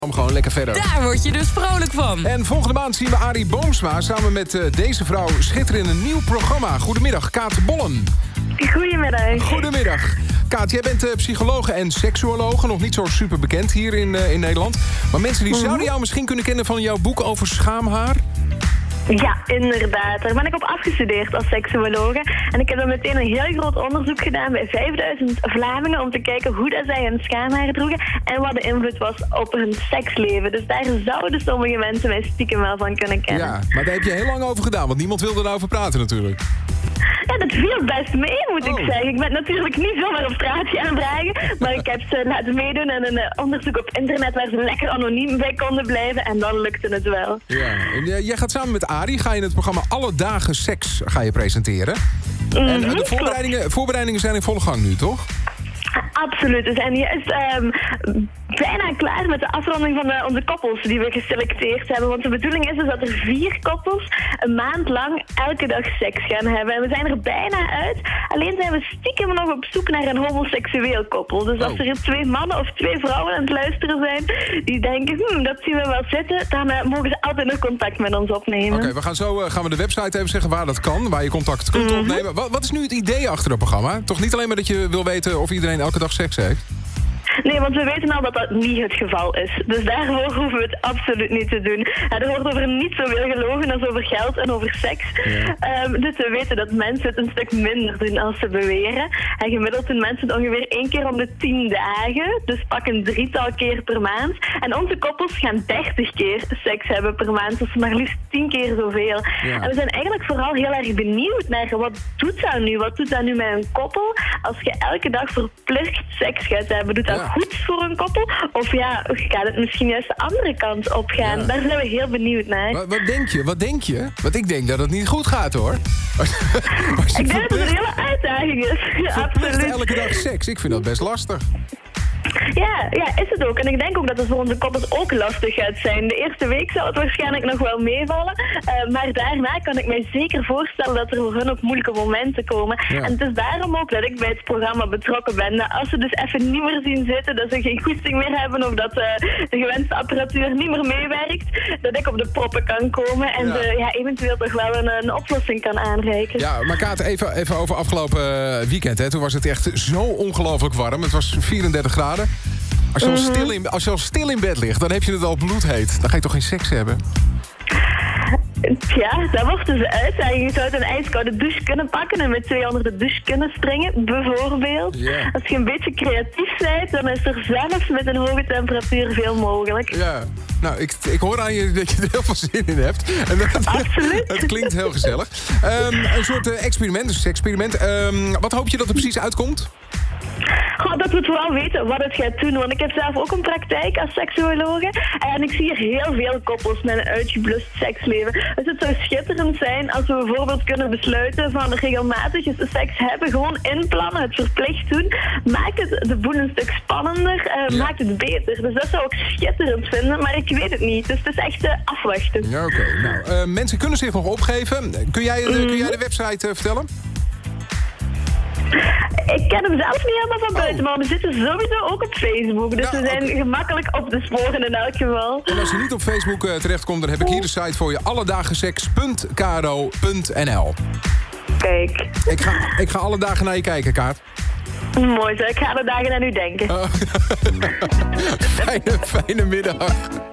Gewoon lekker verder. Daar word je dus vrolijk van. En volgende maand zien we Arie Boomsma samen met deze vrouw schitteren in een nieuw programma. Goedemiddag, Kaat Bollen. Goedemiddag. Goedemiddag. Kaat, jij bent psychologe en seksuologe. Nog niet zo super bekend hier in Nederland. Maar mensen die zouden jou misschien kunnen kennen van jouw boek over schaamhaar. Ja, inderdaad. Daar ben ik op afgestudeerd als seksuologe. En ik heb dan meteen een heel groot onderzoek gedaan bij 5000 Vlamingen om te kijken hoe dat zij hun schaamhaar droegen en wat de invloed was op hun seksleven. Dus daar zouden sommige mensen mij stiekem wel van kunnen kennen. Ja, maar daar heb je heel lang over gedaan, want niemand wilde erover praten natuurlijk. Ja, dat viel best mee, moet ik zeggen. Ik ben natuurlijk niet zomaar op straat gaan vragen, maar ik heb ze laten meedoen aan een onderzoek op internet waar ze lekker anoniem bij konden blijven en dan lukte het wel. Ja, en jij gaat samen met Arie, ga je het programma Alle Dagen Seks presenteren. En de voorbereidingen zijn in volle gang nu, toch? Absoluut. We zijn juist bijna klaar met de afronding van onze koppels die we geselecteerd hebben. Want de bedoeling is dus dat er 4 koppels een maand lang elke dag seks gaan hebben. En we zijn er bijna uit. Alleen zijn we stiekem nog op zoek naar een homoseksueel koppel. Dus als er 2 mannen of 2 vrouwen aan het luisteren zijn die denken, dat zien we wel zitten, dan mogen ze altijd nog contact met ons opnemen. Oké, we gaan we de website even zeggen waar dat kan, waar je contact kunt opnemen. Wat is nu het idee achter het programma? Toch niet alleen maar dat je wil weten of iedereen elke dag seks heeft? Nee, want we weten al dat dat niet het geval is. Dus daarvoor hoeven we het absoluut niet te doen. Er wordt over niet zoveel gelogen als over geld en over seks. Ja. Dus we weten dat mensen het een stuk minder doen als ze beweren. En gemiddeld doen mensen het ongeveer 1 keer om de 10 dagen. Dus pak een 3-tal keer per maand. En onze koppels gaan 30 keer seks hebben per maand. Dus maar liefst 10 keer zoveel. Ja. En we zijn eigenlijk vooral heel erg benieuwd naar wat doet dat nu? Wat doet dat nu met een koppel? Als je elke dag verplicht seks gaat hebben, doet dat goed voor een koppel? Of gaat het misschien juist de andere kant op gaan? Ja. Daar zijn we heel benieuwd naar. Wat denk je? Want ik denk dat het niet goed gaat, hoor. Ik denk dat het een hele uitdaging is. Ja, absoluut. Elke dag seks, ik vind dat best lastig. Ja, is het ook. En ik denk ook dat het voor onze koppels ook lastig gaat zijn. De eerste week zal het waarschijnlijk nog wel meevallen. Maar daarna kan ik mij zeker voorstellen dat er voor hun ook moeilijke momenten komen. Ja. En het is daarom ook dat ik bij het programma betrokken ben. Nou, als ze dus even niet meer zien zitten, dat ze geen goesting meer hebben of dat de gewenste apparatuur niet meer meewerkt, dat ik op de proppen kan komen en eventueel toch wel een oplossing kan aanreiken. Ja, maar Kaat, even over afgelopen weekend. Hè. Toen was het echt zo ongelooflijk warm. Het was 34 graden. Als je al stil in bed ligt, dan heb je het al bloedheet. Dan ga je toch geen seks hebben? Ja, dat wordt dus de uitdaging. Je zou een ijskoude douche kunnen pakken en met 2 onder de douche kunnen springen, bijvoorbeeld. Yeah. Als je een beetje creatief bent, dan is er zelfs met een hoge temperatuur veel mogelijk. Ja, nou, ik hoor aan je dat je er heel veel zin in hebt. En absoluut. Het klinkt heel gezellig. Een soort experiment, een seksperiment. Wat hoop je dat er precies uitkomt? Dat we het vooral weten wat het gaat doen. Want ik heb zelf ook een praktijk als seksuologe. En ik zie hier heel veel koppels met een uitgeblust seksleven. Dus het zou schitterend zijn als we bijvoorbeeld kunnen besluiten van regelmatig seks hebben. Gewoon inplannen, het verplicht doen. Maakt het de boel een stuk spannender. Maakt het beter. Dus dat zou ik schitterend vinden. Maar ik weet het niet. Dus het is echt afwachten. Ja, oké. Nou, mensen kunnen zich nog opgeven. Kun jij de website vertellen? Ik ken hem zelf niet helemaal van buiten, maar we zitten sowieso ook op Facebook. Dus we zijn gemakkelijk op de sporen in elk geval. En als je niet op Facebook terechtkomt, dan heb ik hier de site voor je. alledagenseks.kro.nl. Kijk. Ik ga alle dagen naar je kijken, Kaat. Mooi zo, ik ga alle dagen naar u denken. Fijne middag.